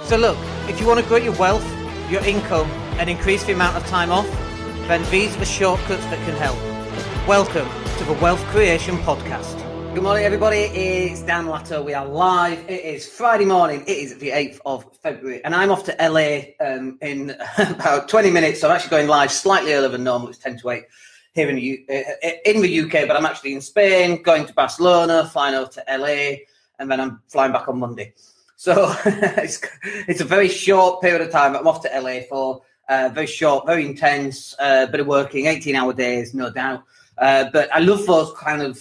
So look, if you want to grow your wealth, your income, and increase the amount of time off, then these are the shortcuts that can help. Welcome to the Wealth Creation Podcast. Good morning, everybody. It's Dan Latto. We are live. It is Friday morning. It is the 8th of February, and I'm off to LA in about 20 minutes. So I'm actually going live slightly earlier than normal. It's 10 to 8 here in the UK, but I'm actually in Spain, going to Barcelona, flying over to LA, and then I'm flying back on Monday. So it's a very short period of time. I'm off to LA for very short, very intense, bit of working, 18-hour days, no doubt. But I love those kind of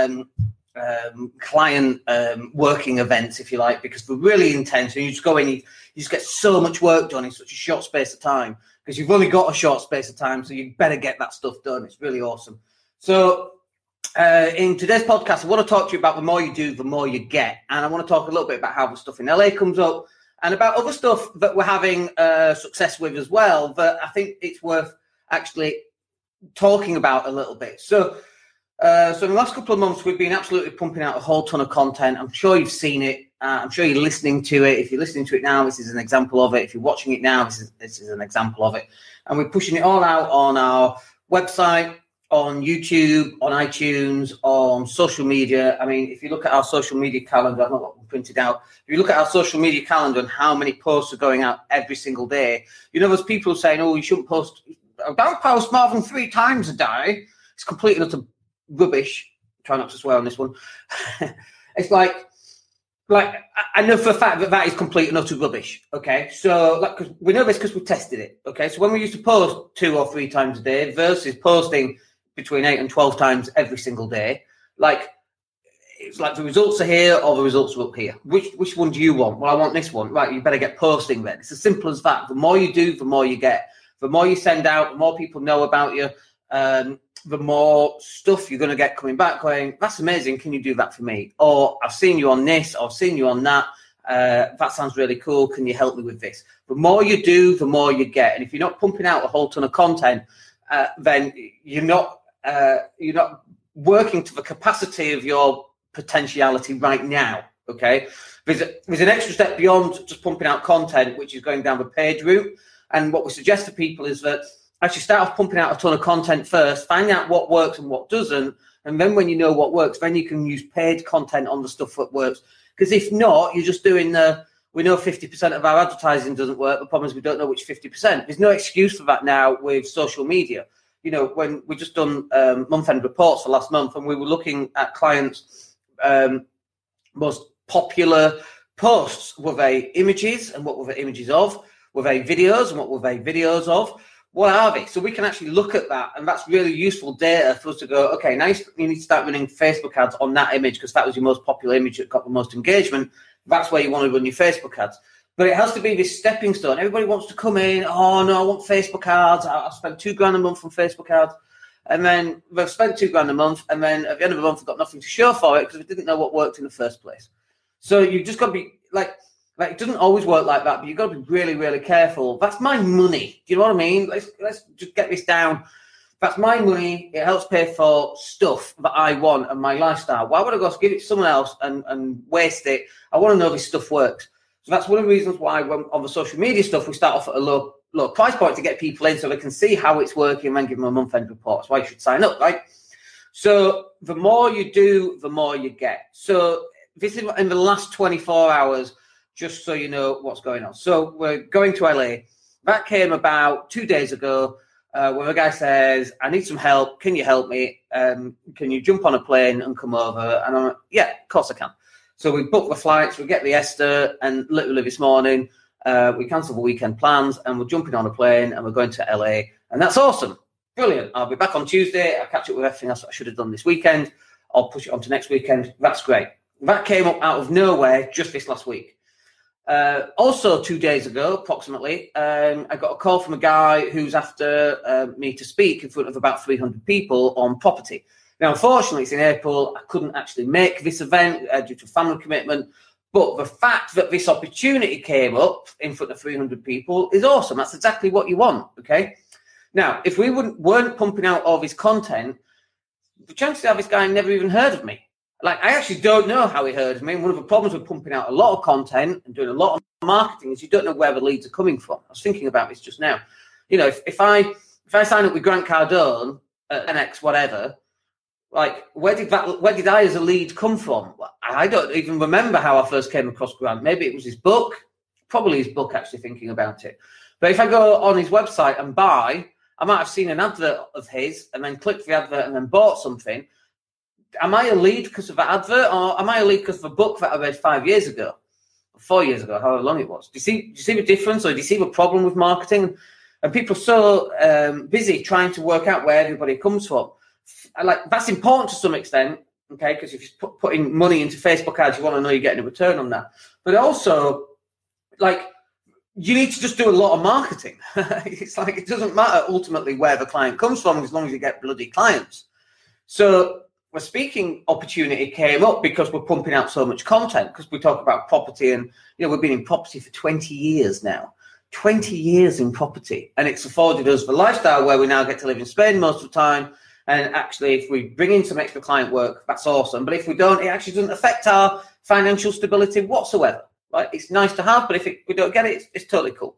client working events, if you like, because they're really intense. And you just go in, you just get so much work done in such a short space of time, because you've only got a short space of time, so you better get that stuff done. It's really awesome. So in today's podcast, I want to talk to you about the more you do, the more you get. And I want to talk a little bit about how the stuff in LA comes up and about other stuff that we're having success with as well, that I think it's worth actually talking about a little bit. So in the last couple of months, we've been absolutely pumping out a whole ton of content. I'm sure you've seen it. I'm sure you're listening to it. If you're listening to it now, this is an example of it. If you're watching it now, this is an example of it. And we're pushing it all out on our website, on YouTube, on iTunes, on social media. I mean, if you look at our social media calendar, I've not got one printed out. If you look at our social media calendar and how many posts are going out every single day, you know, there's people saying, oh, you shouldn't post, don't post more than 3 times a day. It's completely utter rubbish. Try not to swear on this one. It's like I know for a fact that is complete and utter rubbish. Okay, so cause we know this because we tested it. Okay, so when we used to post 2 or 3 times a day versus posting between 8 and 12 times every single day, it's like the results are here or the results are up here. Which one do you want? Well, I want this one. Right, you better get posting then. It's as simple as that. The more you do, the more you get. The more you send out, the more people know about you. The more stuff you're going to get coming back going, that's amazing, can you do that for me? Or I've seen you on this, or I've seen you on that. That sounds really cool. Can you help me with this? The more you do, the more you get. And if you're not pumping out a whole ton of content, then you're not working to the capacity of your potentiality right now. Okay, there's an extra step beyond just pumping out content, which is going down the page route. And what we suggest to people is that actually start off pumping out a ton of content first, find out what works and what doesn't, and then when you know what works, then you can use paid content on the stuff that works. Because if not, you're just doing we know 50% of our advertising doesn't work. The problem is we don't know which 50%. There's no excuse for that now with social media. You know, when we just done month-end reports for last month, and we were looking at clients' most popular posts. Were they images, and what were the images of? Were they videos, and what were they videos of? What are they? So we can actually look at that, and that's really useful data for us to go, okay, now you need to start running Facebook ads on that image because that was your most popular image that got the most engagement. That's where you want to run your Facebook ads. But it has to be this stepping stone. Everybody wants to come in, oh, no, I want Facebook ads. I'll spend $2,000 a month on Facebook ads. And then they've spent $2,000 a month, and then at the end of the month, they've got nothing to show for it because they didn't know what worked in the first place. So you've just got to be like it doesn't always work like that, but you've got to be really, really careful. That's my money. Do you know what I mean? Let's just get this down. That's my money. It helps pay for stuff that I want and my lifestyle. Why would I go give it to someone else and waste it? I want to know this stuff works. So that's one of the reasons why when, on the social media stuff, we start off at a low price point to get people in so they can see how it's working and then give them a month-end report. That's why you should sign up, right? So the more you do, the more you get. So this is in the last 24 hours, just so you know what's going on. So we're going to LA. That came about 2 days ago, where a guy says, I need some help. Can you help me? Can you jump on a plane and come over? And I'm like, yeah, of course I can. So we book the flights, we get the Esther, and literally this morning, we cancel the weekend plans, and we're jumping on a plane, and we're going to LA. And that's awesome. Brilliant. I'll be back on Tuesday. I'll catch up with everything else I should have done this weekend. I'll push it on to next weekend. That's great. That came up out of nowhere just this last week. Also 2 days ago, approximately, I got a call from a guy who's after me to speak in front of about 300 people on property. Now, unfortunately, it's in April. I couldn't actually make this event due to family commitment. But the fact that this opportunity came up in front of 300 people is awesome. That's exactly what you want, okay? Now, if we weren't pumping out all this content, the chances are this guy never even heard of me. Like, I actually don't know how he heard of me. One of the problems with pumping out a lot of content and doing a lot of marketing is you don't know where the leads are coming from. I was thinking about this just now. You know, if I sign up with Grant Cardone at NX whatever, like, where did I as a lead come from? I don't even remember how I first came across Grant. Maybe it was his book, probably his book, actually, thinking about it. But if I go on his website and buy, I might have seen an advert of his and then clicked the advert and then bought something. Am I a lead because of the advert, or am I a lead because of a book that I read 5 years ago, 4 years ago, however long it was? Do you see the difference, or do you see the problem with marketing? And people are so busy trying to work out where everybody comes from. Like, that's important to some extent, okay? Because if you're putting money into Facebook ads, you want to know you're getting a return on that. But also, like, you need to just do a lot of marketing. It's like, it doesn't matter ultimately where the client comes from as long as you get bloody clients. So the speaking opportunity came up because we're pumping out so much content, because we talk about property, and, you know, we've been in property for 20 years now. 20 years in property, and it's afforded us the lifestyle where we now get to live in Spain most of the time. And actually, if we bring in some extra client work, that's awesome. But if we don't, it actually doesn't affect our financial stability whatsoever. Right? It's nice to have, but if we don't get it, it's totally cool.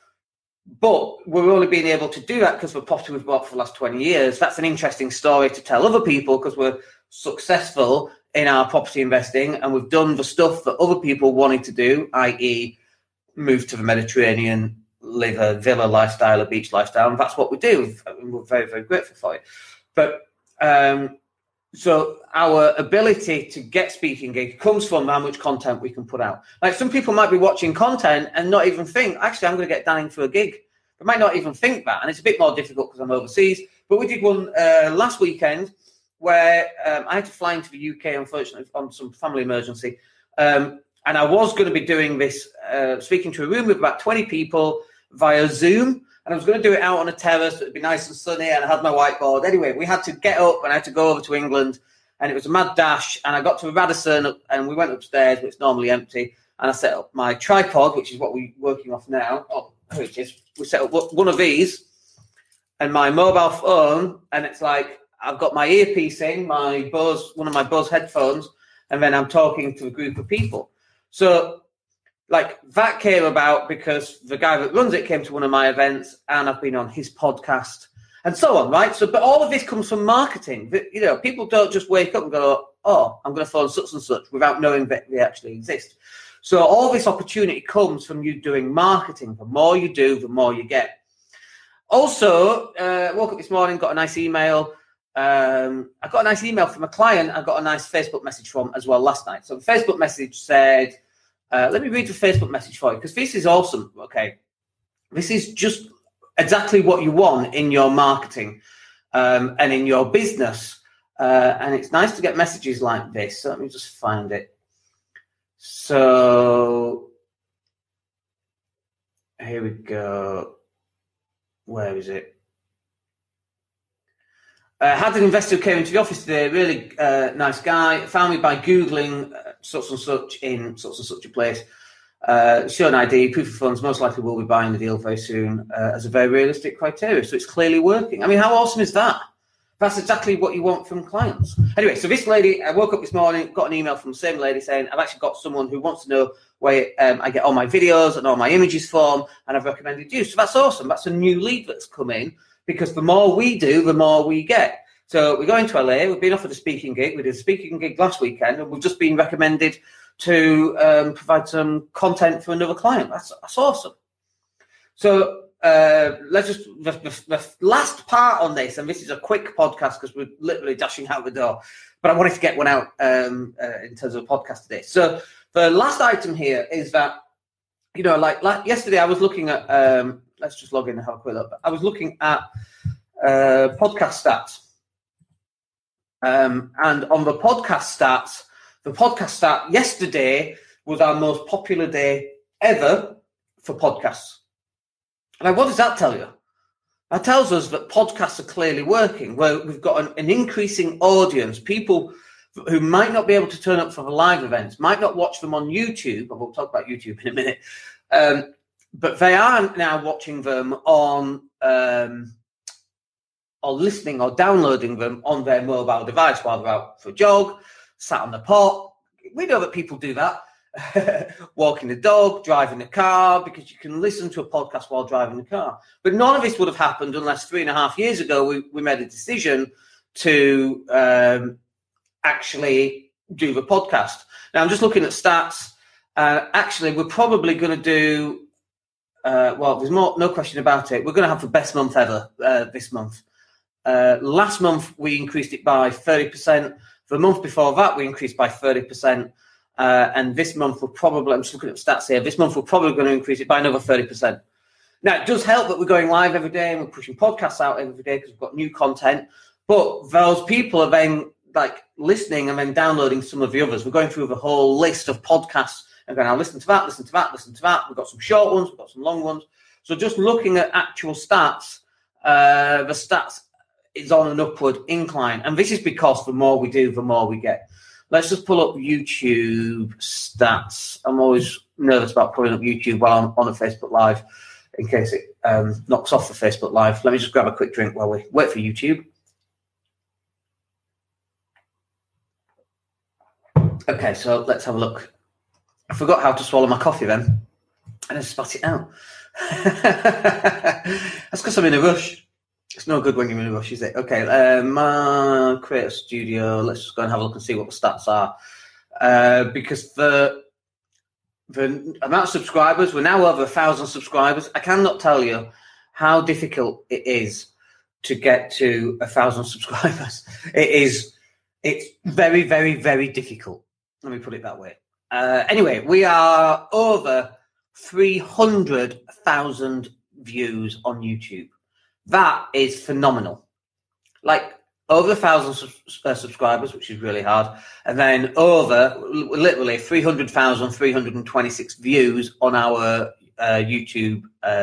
But we're only being able to do that because of the property we've bought for the last 20 years. That's an interesting story to tell other people, because we're successful in our property investing and we've done the stuff that other people wanted to do, i.e. move to the Mediterranean, live a villa lifestyle, a beach lifestyle, and that's what we do. And we're very, very grateful for it. But so our ability to get speaking gigs comes from how much content we can put out. Like, some people might be watching content and not even think, actually, I'm going to get Danning for a gig. They might not even think that, and it's a bit more difficult because I'm overseas. But we did one last weekend where I had to fly into the UK, unfortunately, on some family emergency. And I was going to be doing this, speaking to a room with about 20 people via Zoom. And I was going to do it out on a terrace. It would be nice and sunny, and I had my whiteboard. Anyway, we had to get up, and I had to go over to England, and it was a mad dash. And I got to the Radisson, and we went upstairs, but it's normally empty. And I set up my tripod, which is what we're working off now. Oh, here it is. We set up one of these and my mobile phone, and it's like I've got my earpiece in, one of my Bose headphones, and then I'm talking to a group of people. So, like, that came about because the guy that runs it came to one of my events, and I've been on his podcast and so on, right? So, but all of this comes from marketing. You know, people don't just wake up and go, oh, I'm going to phone such and such without knowing that they actually exist. So all this opportunity comes from you doing marketing. The more you do, the more you get. Also, woke up this morning, got a nice email. I got a nice email from a client I got a nice Facebook message from as well last night. So the Facebook message said, let me read the Facebook message for you, because this is awesome, okay? This is just exactly what you want in your marketing and in your business. And it's nice to get messages like this. So let me just find it. So here we go. Where is it? Had an investor who came into the office today, really nice guy, found me by Googling such and such in such and such a place. Show an ID, proof of funds, most likely will be buying the deal very soon as a very realistic criteria. So it's clearly working. I mean, how awesome is that? That's exactly what you want from clients. Anyway, so this lady, I woke up this morning, got an email from the same lady saying, I've actually got someone who wants to know where I get all my videos and all my images from, and I've recommended you. So that's awesome. That's a new lead that's come in, because the more we do, the more we get. So we're going to LA. We've been offered a speaking gig. We did a speaking gig last weekend, and we've just been recommended to provide some content for another client. That's awesome. So let's just the last part on this, and this is a quick podcast because we're literally dashing out the door, but I wanted to get one out in terms of a podcast today. So the last item here is that, you know, like yesterday I was looking at let's just log in and have a quick look. I was looking at podcast stats, and on the podcast stat yesterday was our most popular day ever for podcasts. Now, what does that tell you? That tells us that podcasts are clearly working, where we've got an increasing audience, people who might not be able to turn up for the live events, might not watch them on YouTube, and we'll talk about YouTube in a minute, but they are now watching them on, or listening or downloading them on their mobile device while they're out for a jog, sat on the pot. We know that people do that. Walking the dog, driving the car, because you can listen to a podcast while driving the car. But none of this would have happened unless 3.5 years ago we made a decision to actually do the podcast. Now, I'm just looking at stats. Actually, we're probably going to do, there's no question about it. We're going to have the best month ever this month. Last month, we increased it by 30%. The month before that, we increased by 30%. And this month, I'm just looking at stats here, this month we're probably going to increase it by another 30%. Now, it does help that we're going live every day and we're pushing podcasts out every day because we've got new content. But those people are then listening and then downloading some of the others. We're going through the whole list of podcasts and going, I'll listen to that, listen to that, listen to that. We've got some short ones, we've got some long ones. So just looking at actual stats, the stats is on an upward incline. And this is because the more we do, the more we get. Let's just pull up YouTube stats. I'm always nervous about pulling up YouTube while I'm on a Facebook Live in case it knocks off the Facebook Live. Let me just grab a quick drink while we wait for YouTube. Okay, so let's have a look. I forgot how to swallow my coffee then. And I spat it out. That's because I'm in a rush. It's no good when you're in a rush, is it? Okay, my Creator Studio. Let's just go and have a look and see what the stats are. Because the amount of subscribers, we're now over 1,000 subscribers. I cannot tell you how difficult it is to get to 1,000 subscribers. It's very, very, very difficult. Let me put it that way. Anyway, we are over 300,000 views on YouTube. That is phenomenal. Over 1,000 subscribers, which is really hard, and then over literally 300,326 views on our YouTube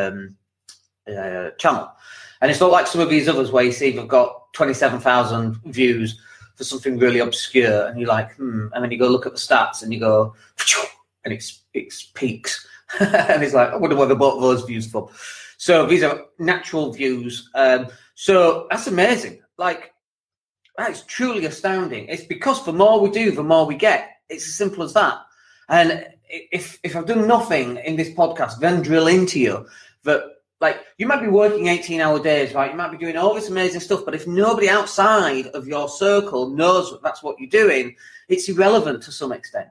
channel. And it's not like some of these others where you see they've got 27,000 views for something really obscure, and you're like, and then you go look at the stats and you go, and it's peaks. And it's like, I wonder where they bought those views from. So these are natural views. So that's amazing. That's truly astounding. It's because the more we do, the more we get. It's as simple as that. And if I've done nothing in this podcast, then drill into you that, you might be working 18-hour days, right? You might be doing all this amazing stuff, but if nobody outside of your circle knows that that's what you're doing, it's irrelevant to some extent.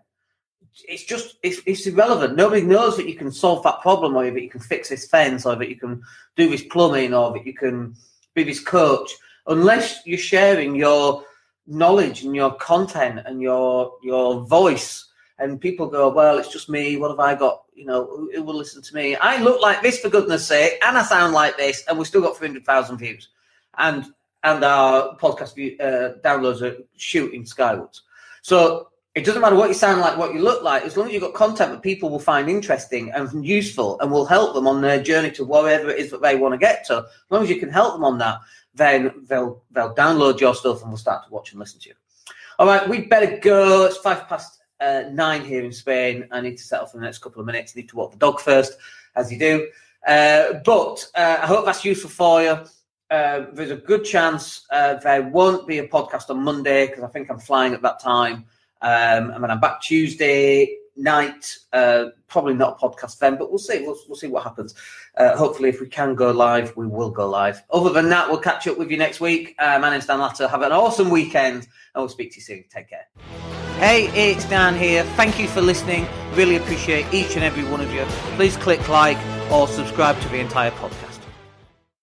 It's irrelevant. Nobody knows that you can solve that problem, or that you can fix this fence, or that you can do this plumbing, or that you can be this coach, unless you're sharing your knowledge and your content and your voice. And people go, well, it's just me. What have I got? Who will listen to me? I look like this, for goodness sake, and I sound like this, and we've still got 300,000 views, and our podcast downloads are shooting skywards. So it doesn't matter what you sound like, what you look like, as long as you've got content that people will find interesting and useful and will help them on their journey to wherever it is that they want to get to. As long as you can help them on that, then they'll download your stuff and will start to watch and listen to you. All right, we'd better go. It's 9:05 here in Spain. I need to settle for the next couple of minutes. I need to walk the dog first, as you do. But I hope that's useful for you. There's a good chance there won't be a podcast on Monday because I think I'm flying at that time. And then I'm back Tuesday night. Probably not a podcast then, but we'll see. We'll see what happens. Hopefully, if we can go live, we will go live. Other than that, we'll catch up with you next week. My name's Dan Latter. Have an awesome weekend, and we'll speak to you soon. Take care. Hey, it's Dan here. Thank you for listening. Really appreciate each and every one of you. Please click like or subscribe to the entire podcast.